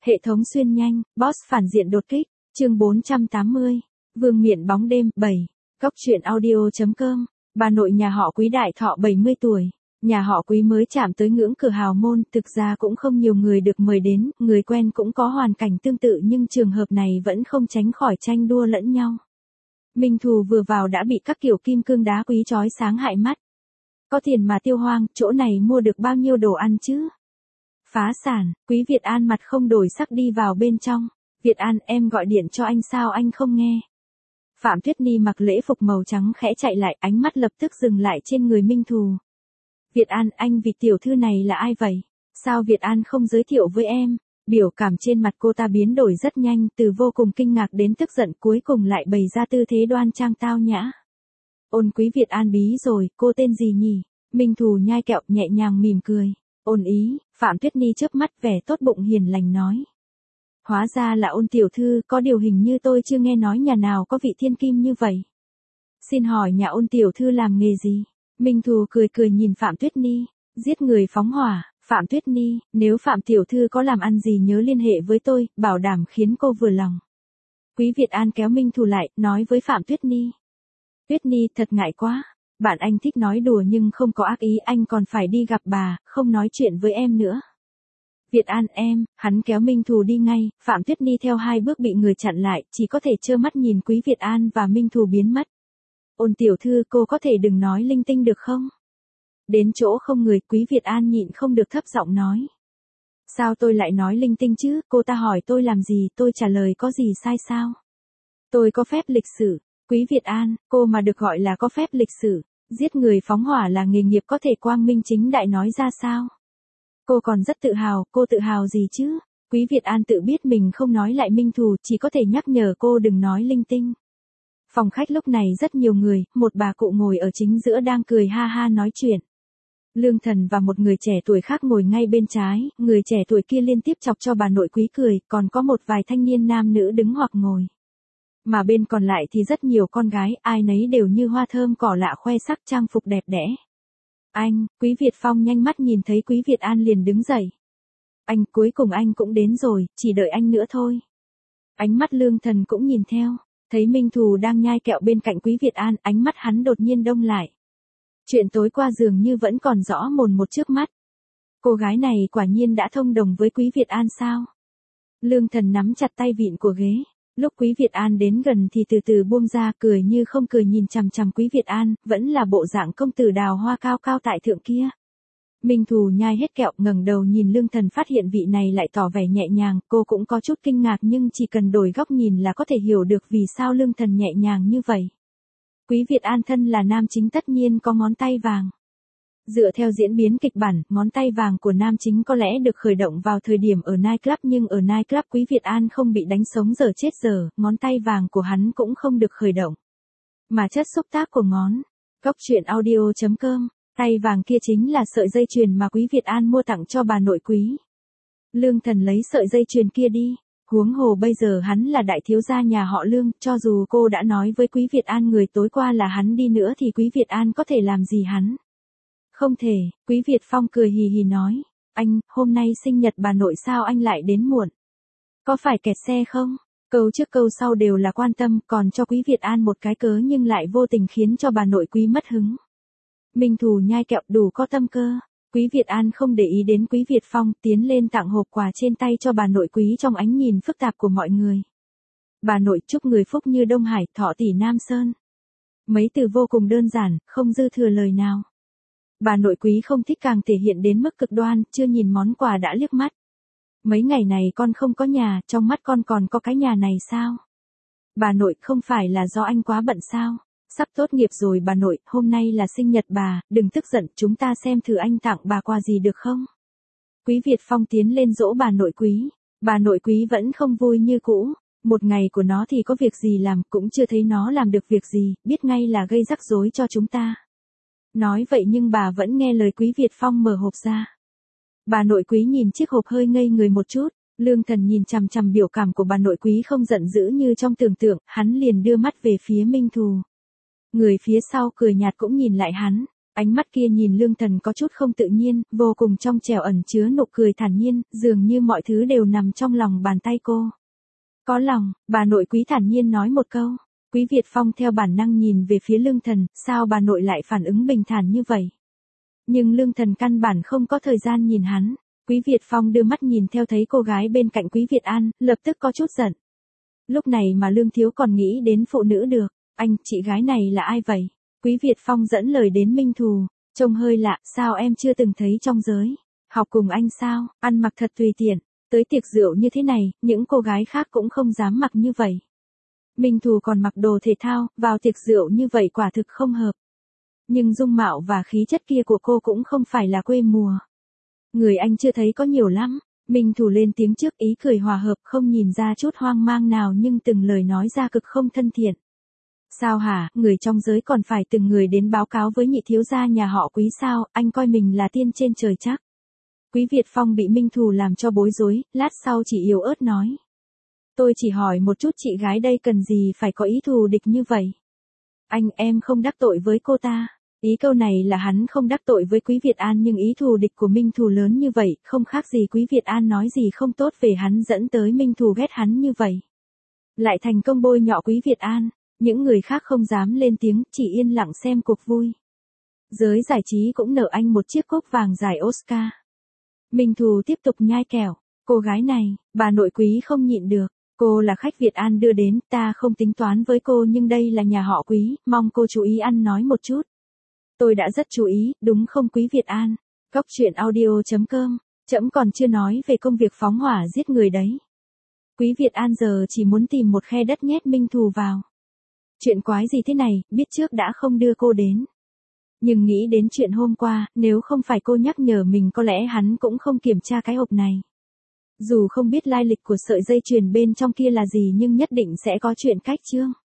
Hệ thống xuyên nhanh, boss phản diện đột kích, chương 480, vương miện bóng đêm, 7, Cóc truyện audio.com, bà nội nhà họ Quý đại thọ 70 tuổi. Nhà họ Quý mới chạm tới ngưỡng cửa hào môn, thực ra cũng không nhiều người được mời đến, người quen cũng có hoàn cảnh tương tự nhưng trường hợp này vẫn không tránh khỏi tranh đua lẫn nhau. Minh Thù vừa vào đã bị các kiểu kim cương đá quý chói sáng hại mắt. Có tiền mà tiêu hoang, chỗ này mua được bao nhiêu đồ ăn chứ? Phá sản, Quý Việt An mặt không đổi sắc đi vào bên trong. Việt An, em gọi điện cho anh sao anh không nghe? Phạm Tuyết Ni mặc lễ phục màu trắng khẽ chạy lại, ánh mắt lập tức dừng lại trên người Minh Thù. Việt An, anh vị tiểu thư này là ai vậy? Sao Việt An không giới thiệu với em? Biểu cảm trên mặt cô ta biến đổi rất nhanh, từ vô cùng kinh ngạc đến tức giận, cuối cùng lại bày ra tư thế đoan trang tao nhã. Ôn Quý Việt An bí rồi, cô tên gì nhỉ? Minh Thù nhai kẹo nhẹ nhàng mỉm cười. Ôn ý, Phạm Tuyết Ni chớp mắt vẻ tốt bụng hiền lành nói. Hóa ra là Ôn tiểu thư, có điều hình như tôi chưa nghe nói nhà nào có vị thiên kim như vậy. Xin hỏi nhà Ôn tiểu thư làm nghề gì? Minh Thù cười cười nhìn Phạm Tuyết Ni, giết người phóng hỏa. Phạm Tuyết Ni, nếu Phạm tiểu thư có làm ăn gì nhớ liên hệ với tôi, bảo đảm khiến cô vừa lòng. Quý Việt An kéo Minh Thù lại, nói với Phạm Tuyết Ni. Tuyết Ni, thật ngại quá. Bạn anh thích nói đùa nhưng không có ác ý, anh còn phải đi gặp bà, không nói chuyện với em nữa. Việt An em, hắn kéo Minh Thù đi ngay, Phạm Tuyết Ni theo 2 bước bị người chặn lại, chỉ có thể trơ mắt nhìn Quý Việt An và Minh Thù biến mất. Ôn tiểu thư, cô có thể đừng nói linh tinh được không? Đến chỗ không người, Quý Việt An nhịn không được thấp giọng nói. Sao tôi lại nói linh tinh chứ, cô ta hỏi tôi làm gì, tôi trả lời có gì sai sao? Tôi có phép lịch sử. Quý Việt An, cô mà được gọi là có phép lịch sử, giết người phóng hỏa là nghề nghiệp có thể quang minh chính đại nói ra sao? Cô còn rất tự hào, cô tự hào gì chứ? Quý Việt An tự biết mình không nói lại Minh Thù, chỉ có thể nhắc nhở cô đừng nói linh tinh. Phòng khách lúc này rất nhiều người, một bà cụ ngồi ở chính giữa đang cười ha ha nói chuyện. Lương Thần và một người trẻ tuổi khác ngồi ngay bên trái, người trẻ tuổi kia liên tiếp chọc cho bà nội Quý cười, còn có một vài thanh niên nam nữ đứng hoặc ngồi. Mà bên còn lại thì rất nhiều con gái, ai nấy đều như hoa thơm cỏ lạ khoe sắc trang phục đẹp đẽ. Anh, Quý Việt Phong nhanh mắt nhìn thấy Quý Việt An liền đứng dậy. Anh, cuối cùng anh cũng đến rồi, chỉ đợi anh nữa thôi. Ánh mắt Lương Thần cũng nhìn theo, thấy Minh Thù đang nhai kẹo bên cạnh Quý Việt An, ánh mắt hắn đột nhiên đông lại. Chuyện tối qua dường như vẫn còn rõ mồn một trước mắt. Cô gái này quả nhiên đã thông đồng với Quý Việt An sao? Lương Thần nắm chặt tay vịn của ghế. Lúc Quý Việt An đến gần thì từ từ buông ra, cười như không cười nhìn chằm chằm Quý Việt An, vẫn là bộ dạng công tử đào hoa cao cao tại thượng kia. Minh Thù nhai hết kẹo, ngẩng đầu nhìn Lương Thần, phát hiện vị này lại tỏ vẻ nhẹ nhàng, cô cũng có chút kinh ngạc nhưng chỉ cần đổi góc nhìn là có thể hiểu được vì sao Lương Thần nhẹ nhàng như vậy. Quý Việt An thân là nam chính tất nhiên có ngón tay vàng. Dựa theo diễn biến kịch bản, ngón tay vàng của nam chính có lẽ được khởi động vào thời điểm ở nightclub, nhưng ở nightclub Quý Việt An không bị đánh sống dở chết dở, ngón tay vàng của hắn cũng không được khởi động. Mà chất xúc tác của ngón, Cóc truyện audio.com, tay vàng kia chính là sợi dây chuyền mà Quý Việt An mua tặng cho bà nội Quý. Lương Thần lấy sợi dây chuyền kia đi, huống hồ bây giờ hắn là đại thiếu gia nhà họ Lương, cho dù cô đã nói với Quý Việt An người tối qua là hắn đi nữa thì Quý Việt An có thể làm gì hắn? Không thể, Quý Việt Phong cười hì hì nói, anh, hôm nay sinh nhật bà nội sao anh lại đến muộn? Có phải kẹt xe không? Câu trước câu sau đều là quan tâm, còn cho Quý Việt An một cái cớ nhưng lại vô tình khiến cho bà nội Quý mất hứng. Minh Thù nhai kẹo đủ có tâm cơ. Quý Việt An không để ý đến Quý Việt Phong, tiến lên tặng hộp quà trên tay cho bà nội Quý trong ánh nhìn phức tạp của mọi người. Bà nội chúc người phúc như Đông Hải, thọ tỷ Nam Sơn. Mấy từ vô cùng đơn giản, không dư thừa lời nào. Bà nội Quý không thích càng thể hiện đến mức cực đoan, chưa nhìn món quà đã liếc mắt. Mấy ngày này con không có nhà, trong mắt con còn có cái nhà này sao? Bà nội, không phải là do anh quá bận sao? Sắp tốt nghiệp rồi bà nội, hôm nay là sinh nhật bà, đừng tức giận, chúng ta xem thử anh tặng bà quà gì được không? Quý Việt Phong tiến lên dỗ bà nội Quý. Bà nội Quý vẫn không vui như cũ. Một ngày của nó thì có việc gì làm, cũng chưa thấy nó làm được việc gì, biết ngay là gây rắc rối cho chúng ta. Nói vậy nhưng bà vẫn nghe lời Quý Việt Phong mở hộp ra. Bà nội Quý nhìn chiếc hộp hơi ngây người một chút, Lương Thần nhìn chằm chằm biểu cảm của bà nội Quý không giận dữ như trong tưởng tượng, hắn liền đưa mắt về phía Minh Thù. Người phía sau cười nhạt cũng nhìn lại hắn, Ánh mắt kia nhìn Lương Thần có chút không tự nhiên, vô cùng trong trẻo ẩn chứa nụ cười thản nhiên, dường như mọi thứ đều nằm trong lòng bàn tay cô. Có lòng, bà nội Quý thản nhiên nói một câu. Quý Việt Phong theo bản năng nhìn về phía Lương Thần, sao bà nội lại phản ứng bình thản như vậy? Nhưng Lương Thần căn bản không có thời gian nhìn hắn. Quý Việt Phong đưa mắt nhìn theo thấy cô gái bên cạnh Quý Việt An, lập tức có chút giận. Lúc này mà Lương Thiếu còn nghĩ đến phụ nữ được. Anh, chị gái này là ai vậy? Quý Việt Phong dẫn lời đến Minh Thù. Trông hơi lạ, sao em chưa từng thấy trong giới? Học cùng anh sao? Ăn mặc thật tùy tiện. Tới tiệc rượu như thế này, những cô gái khác cũng không dám mặc như vậy. Minh Thù còn mặc đồ thể thao, vào tiệc rượu như vậy quả thực không hợp. Nhưng dung mạo và khí chất kia của cô cũng không phải là quê mùa. Người anh chưa thấy có nhiều lắm. Minh Thù lên tiếng trước, ý cười hòa hợp, không nhìn ra chút hoang mang nào nhưng từng lời nói ra cực không thân thiện. Sao hả, người trong giới còn phải từng người đến báo cáo với nhị thiếu gia nhà họ Quý sao, anh coi mình là tiên trên trời chắc. Quý Việt Phong bị Minh Thù làm cho bối rối, lát sau chỉ yếu ớt nói. Tôi chỉ hỏi một chút chị gái đây cần gì phải có ý thù địch như vậy. Anh, em không đắc tội với cô ta. Ý câu này là hắn không đắc tội với Quý Việt An nhưng ý thù địch của Minh Thù lớn như vậy, không khác gì Quý Việt An nói gì không tốt về hắn dẫn tới Minh Thù ghét hắn như vậy. Lại thành công bôi nhọ Quý Việt An, những người khác không dám lên tiếng, chỉ yên lặng xem cuộc vui. Giới giải trí cũng nợ anh một chiếc cúp vàng giải Oscar. Minh Thù tiếp tục nhai kẹo, cô gái này, bà nội Quý không nhịn được. Cô là khách Việt An đưa đến, ta không tính toán với cô nhưng đây là nhà họ Quý, mong cô chú ý ăn nói một chút. Tôi đã rất chú ý, đúng không Quý Việt An? Góc truyện audio.com, trẫm còn chưa nói về công việc phóng hỏa giết người đấy. Quý Việt An giờ chỉ muốn tìm một khe đất nhét Minh Thù vào. Chuyện quái gì thế này, biết trước đã không đưa cô đến. Nhưng nghĩ đến chuyện hôm qua, nếu không phải cô nhắc nhở mình có lẽ hắn cũng không kiểm tra cái hộp này. Dù không biết lai lịch của sợi dây chuyền bên trong kia là gì nhưng nhất định sẽ có chuyện cách chương.